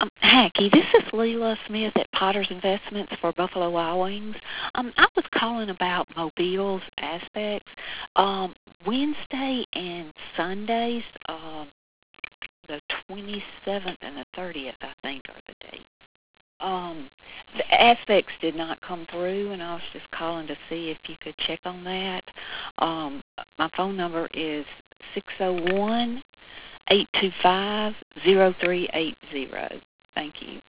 Hacky, this is Leila Smith at Potter's Investments for Buffalo Wild Wings. I was calling about Mobile's aspects. Wednesday and Sundays, the 27th and the 30th, I think, are the dates. Um, the aspects did not come through, and I was just calling to see if you could check on that. My phone number is 601-825-0380. Thank you.